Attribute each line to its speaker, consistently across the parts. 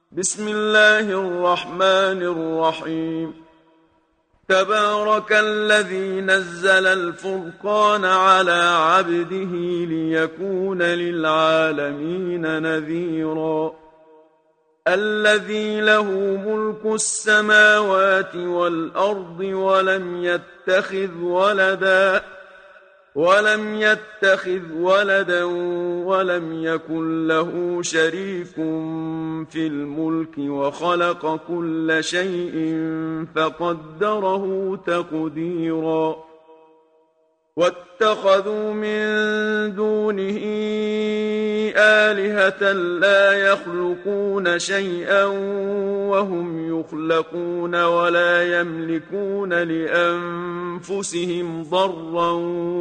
Speaker 1: بسم الله الرحمن الرحيم. تبارك الذي نزل الفرقان على عبده ليكون للعالمين نذيرا. الذي له ملك السماوات والأرض ولم يتخذ ولدا ولم يكن له شريك في الملك وخلق كل شيء فقدره تقديرا. واتخذوا من دونه آلهة لا يخلقون شيئا وهم يخلقون ولا يملكون لأنفسهم ضرا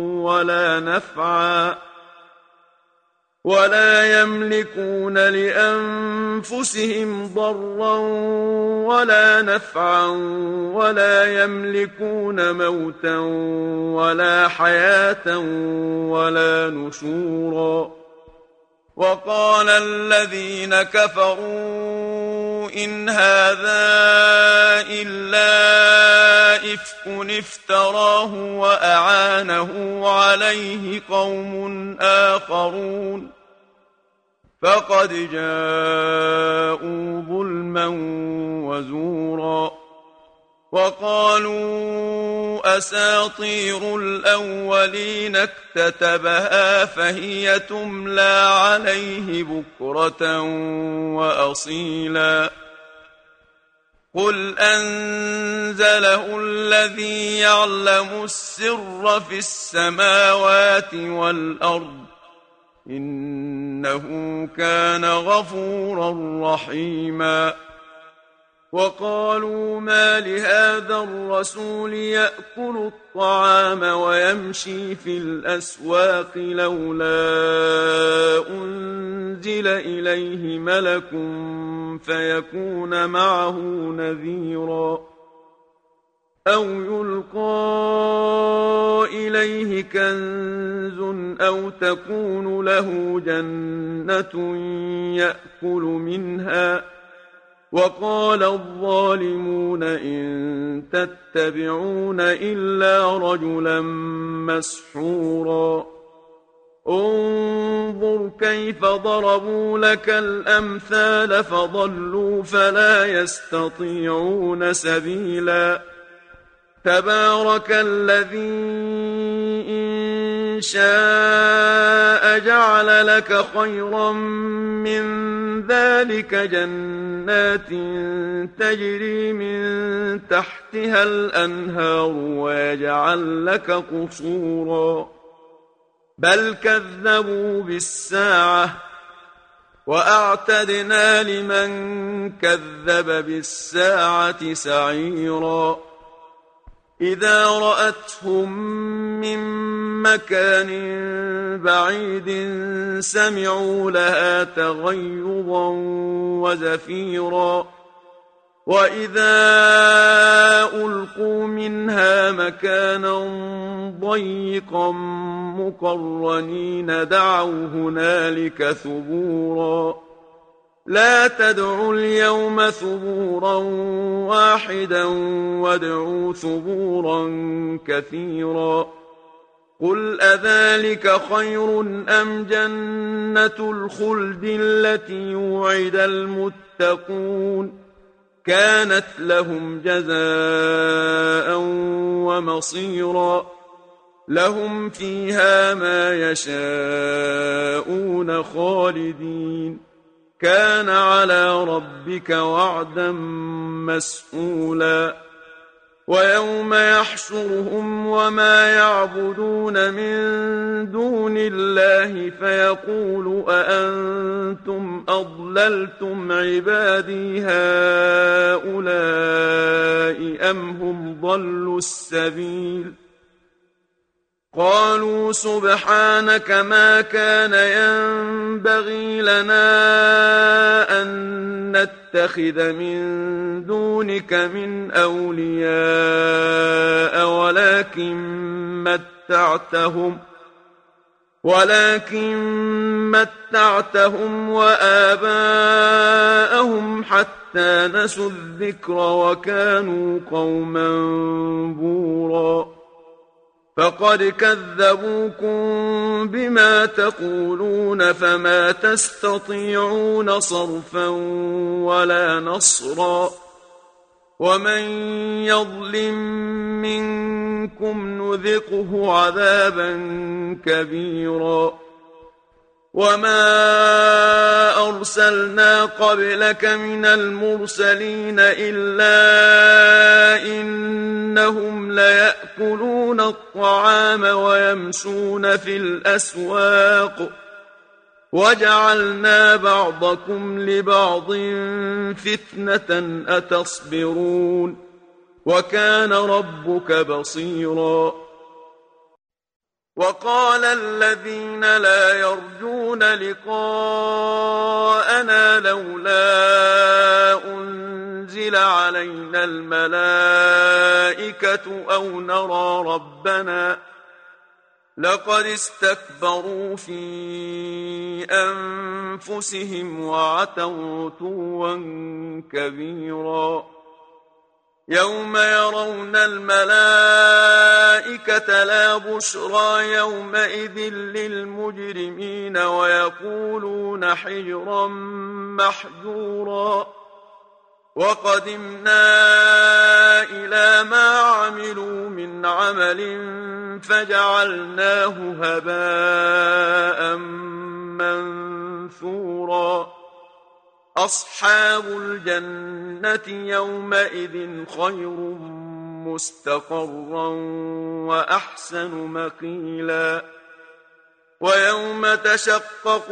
Speaker 1: ولا نفعا ولا يملكون موتا ولا حياة ولا نشورا. وقال الذين كفروا إن هذا إلا إفك افتراه وأعانه عليه قوم آخرون فقد جاءوا ظلما وزورا. وقالوا أساطير الأولين اكتتبها فهي تملى عليه بكرة وأصيلا. قل أنزله الذي يعلم السر في السماوات والأرض إنه كان غفورا رحيما. وقالوا ما لهذا الرسول يأكل الطعام ويمشي في الأسواق لولا أنزل إليه ملك فيكون معه نذيرا. أو يلقى إليه كنز أو تكون له جنة يأكل منها. وقال الظالمون إن تتبعون إلا رجلا مسحورا. انظر كيف ضربوا لك الأمثال فضلوا فلا يستطيعون سبيلا. تبارك الذي إن شاء جعل لك خيرا من ذلك جنات تجري من تحتها الأنهار ويجعل لك قصورا. بل كذبوا بالساعة وأعتدنا لمن كذب بالساعة سعيرا. إذا رأتهم من مكان بعيد سمعوا لها تغيظا وزفيرا. وإذا ألقوا منها مكانا ضيقا مقرنين دعوا هنالك ثبورا. لا تدعوا اليوم ثبورا واحدا وادعوا ثبورا كثيرا. قل أذلك خير أم جنة الخلد التي وعد المتقون كانت لهم جزاء ومصيرا. لهم فيها ما يشاءون خالدين كان على ربك وعدا مسئولا. ويوم يحشرهم وما يعبدون من دون الله فيقول أأنتم أضللتم عبادي هؤلاء أم هم ضلوا السبيل. قالوا سبحانك ما كان ينبغي لنا أن نتخذ من دونك من أولياء ولكن متعتهم وآباءهم حتى نسوا الذكر وكانوا قوما بورا فقد كذبوكم بما تقولون فما تستطيعون صرفا ولا نصرا ومن يظلم منكم نذقه عذابا كبيرا وما أرسلنا قبلك من المرسلين إلا إنهم ليأكلون الطعام ويمشون في الأسواق وجعلنا بعضكم لبعض فتنة أتصبرون وكان ربك بصيرا وقال الذين لا يرجون لقاءنا لولا أنزل علينا الملائكة أو نرى ربنا لقد استكبروا في أنفسهم وعتوا عتوا كبيرا يوم يرون الملائكة لا بشرى يومئذ للمجرمين ويقولون حجرا محجورا وقدمنا إلى ما عملوا من عمل فجعلناه هباء منثورا أصحاب الجنة يومئذ خير مستقرا وأحسن مقيلا ويوم تشقق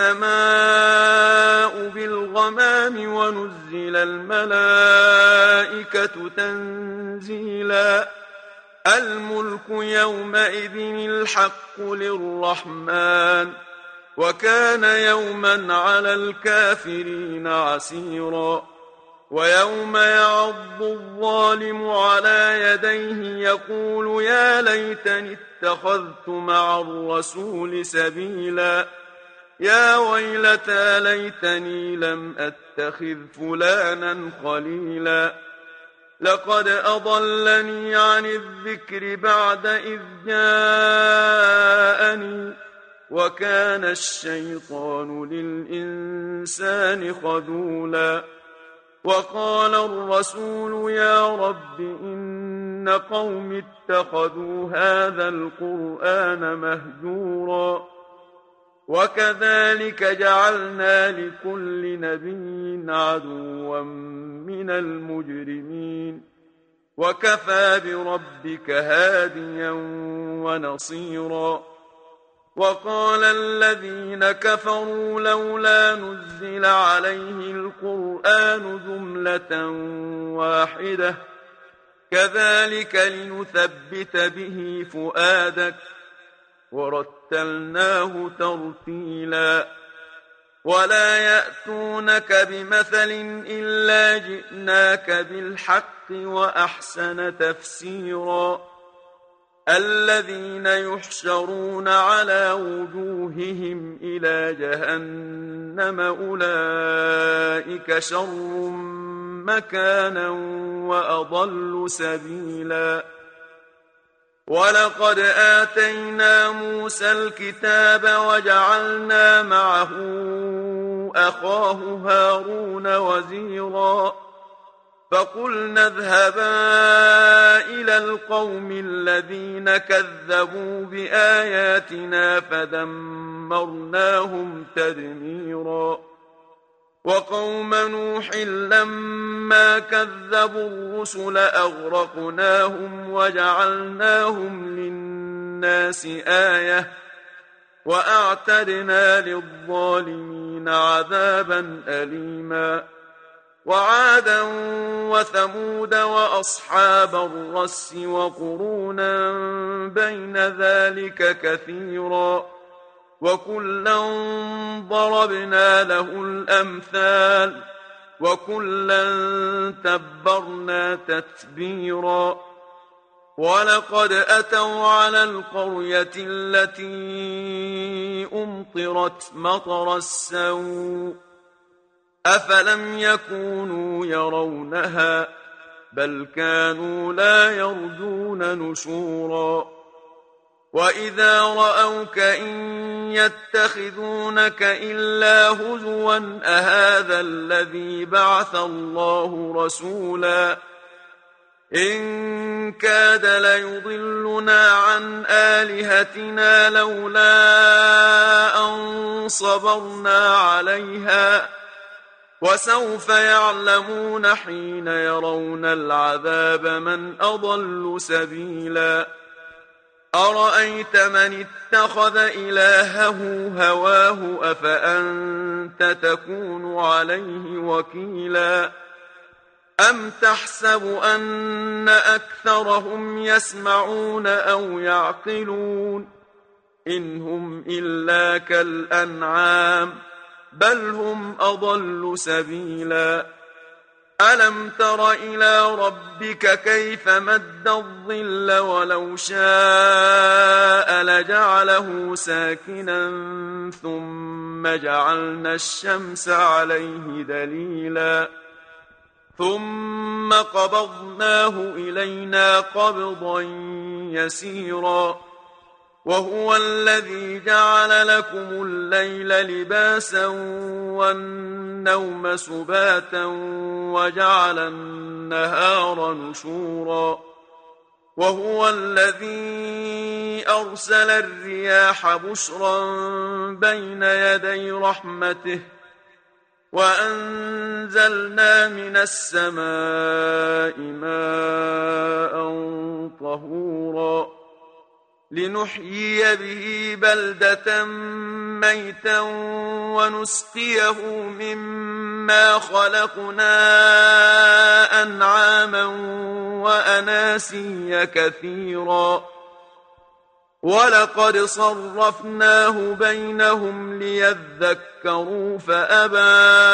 Speaker 1: السماء بالغمام ونزل الملائكة تنزيلا الملك يومئذ الحق للرحمن وكان يوما على الكافرين عسيرا ويوم يعض الظالم على يديه يقول يا ليتني اتخذت مع الرسول سبيلا يا ويلتى ليتني لم أتخذ فلانا خليلا لقد أضلني عن الذكر بعد إذ جاءني وكان الشيطان للإنسان خذولا وقال الرسول يا رب إن قوم اتخذوا هذا القرآن مهجورا وكذلك جعلنا لكل نبي عدوا من المجرمين وكفى بربك هاديا ونصيرا وقال الذين كفروا لولا نزل عليه القرآن جملة واحدة كذلك لنثبت به فؤادك ورتلناه ترتيلا ولا يأتونك بمثل إلا جئناك بالحق وأحسن تفسيرا الذين يحشرون على وجوههم إلى جهنم أولئك شر مكانا وأضل سبيلا ولقد آتينا موسى الكتاب وجعلنا معه أخاه هارون وزيرا فقلنا اذهبا إلى القوم الذين كذبوا بآياتنا فدمرناهم تدميرا وقوم نوح لما كذبوا الرسل أغرقناهم وجعلناهم للناس آية وأعتدنا للظالمين عذابا أليما وعادا وثمود وأصحاب الرس وقرونا بين ذلك كثيرا وكلا ضربنا له الأمثال وكلا تبرنا تتبيرا ولقد أتوا على القرية التي أمطرت مطر السوء أفلم يكونوا يرونها بل كانوا لا يرجون نشورا وإذا رأوك إن يتخذونك إلا هزوا أهذا الذي بعث الله رسولا إن كاد ليضلنا عن آلهتنا لولا أن صبرنا عليها وسوف يعلمون حين يرون العذاب من أضل سبيلا أرأيت من اتخذ إلهه هواه أفأنت تكون عليه وكيلا أم تحسب أن أكثرهم يسمعون أو يعقلون إن هم إلا كالأنعام بل هم أضل سبيلا ألم تر إلى ربك كيف مد الظل ولو شاء لجعله ساكنا ثم جعلنا الشمس عليه دليلا ثم قبضناه إلينا قبضا يسيرا وهو الذي جعل لكم الليل لباسا والنوم سباتا وجعل النهار نشورا وهو الذي أرسل الرياح بشرا بين يدي رحمته وأنزلنا من السماء ماء طهورا لنحيي به بلدة ميتا ونسقيه مما خلقنا أنعاما وأناسيا كثيرا ولقد صرفناه بينهم ليذكروا فأبى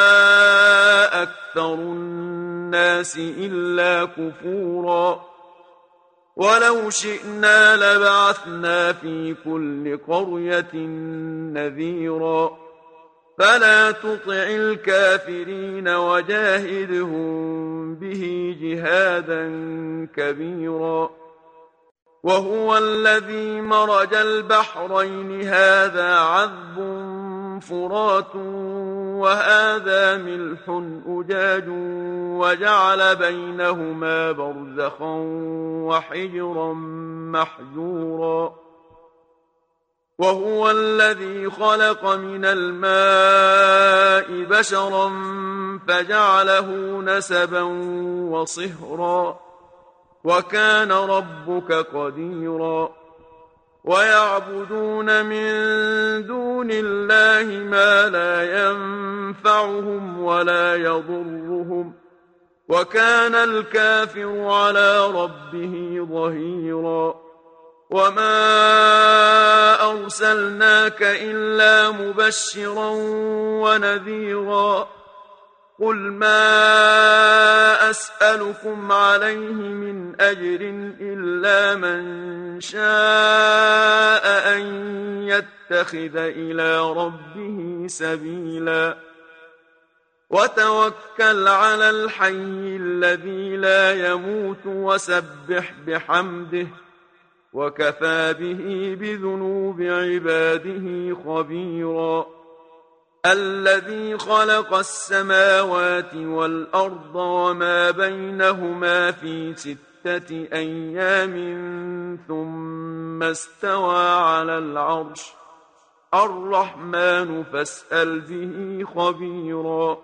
Speaker 1: أكثر الناس إلا كفورا ولو شئنا لبعثنا في كل قرية نذيرا فلا تطع الكافرين وجاهدهم به جهادا كبيرا وهو الذي مرج البحرين هذا عذب فرات وهذا ملح أجاج وجعل بينهما برزخا وحجرا محجورا وهو الذي خلق من الماء بشرا فجعله نسبا وصهرا وكان ربك قديرا ويعبدون من دون الله ما لا ينفعهم ولا يضرهم وكان الكافر على ربه ظهيرا وما أرسلناك إلا مبشرا ونذيرا قل ما أسألكم عليه من أجر إلا من شاء أن يتخذ إلى ربه سبيلا وتوكل على الحي الذي لا يموت وسبح بحمده وكفى به بذنوب عباده خبيرا الذي خلق السماوات والأرض وما بينهما في 6 أيام ثم استوى على العرش الرحمن فاسأل به خبيرا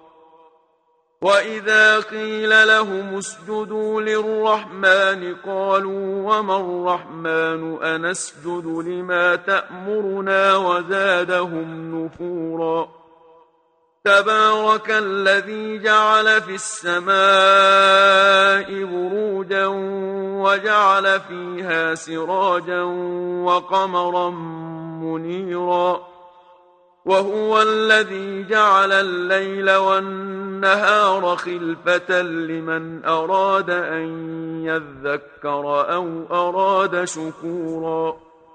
Speaker 1: وإذا قيل لهم اسجدوا للرحمن قالوا وما الرحمن أنسجد لما تأمرنا وزادهم نفورا تبارك الذي جعل في السماء بروجا وجعل فيها سراجا وقمرا منيرا وهو الذي جعل الليل والنهار خلفة لمن أراد أن يذكر أو أراد شكورا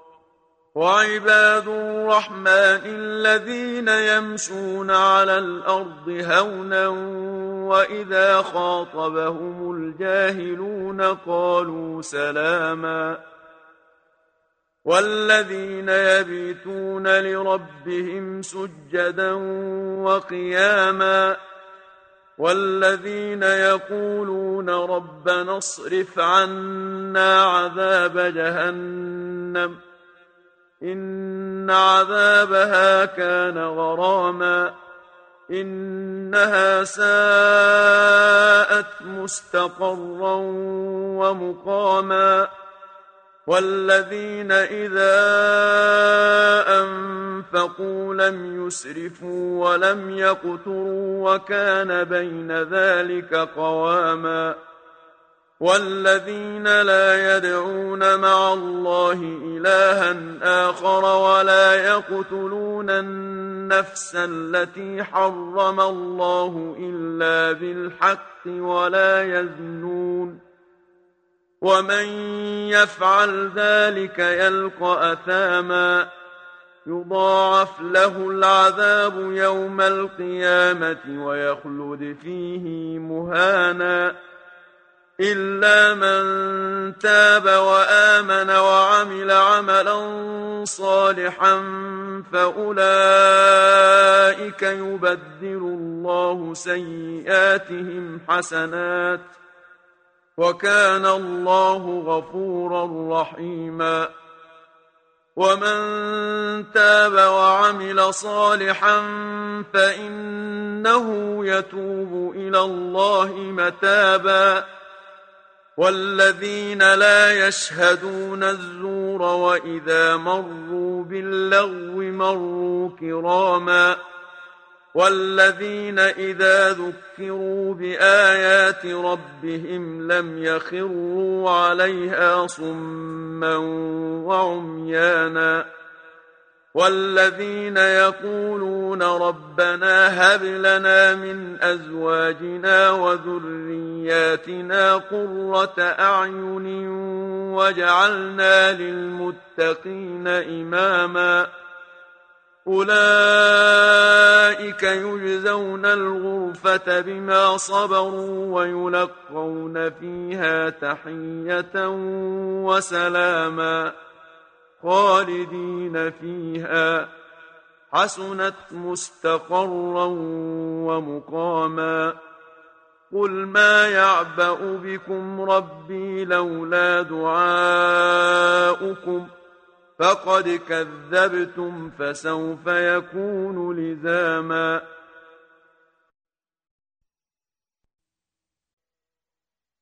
Speaker 1: وعباد الرحمن الذين يمشون على الأرض هونا وإذا خاطبهم الجاهلون قالوا سلاما والذين يبيتون لربهم سجدا وقياما والذين يقولون ربنا اصرف عنا عذاب جهنم إن عذابها كان غراما إنها ساءت مستقرا ومقاما والذين إذا أنفقوا لم يسرفوا ولم يقتروا وكان بين ذلك قواما والذين لا يدعون مع الله إلها آخر ولا يقتلون النفس التي حرم الله إلا بالحق ولا يزنون ومن يفعل ذلك يلقى أثاما يضاعف له العذاب يوم القيامة ويخلد فيه مهانا إلا من تاب وآمن وعمل عملا صالحا فأولئك يبدل الله سيئاتهم حسنات وكان الله غفورا رحيما ومن تاب وعمل صالحا فإنه يتوب إلى الله متابا والذين لا يشهدون الزور وإذا مروا باللغو مروا كراما والذين إذا ذكروا بآيات ربهم لم يخروا عليها صما وعميانا والذين يقولون ربنا هب لنا من أزواجنا وذرياتنا قرة أعين واجعلنا للمتقين إماما أولئك يجزون الغرفة بما صبروا ويلقون فيها تحية وسلاما خالدين فيها حسنت مستقرا ومقاما قل ما يعبأ بكم ربي لولا دعاؤكم فقد كذبتم فسوف يكون لزاما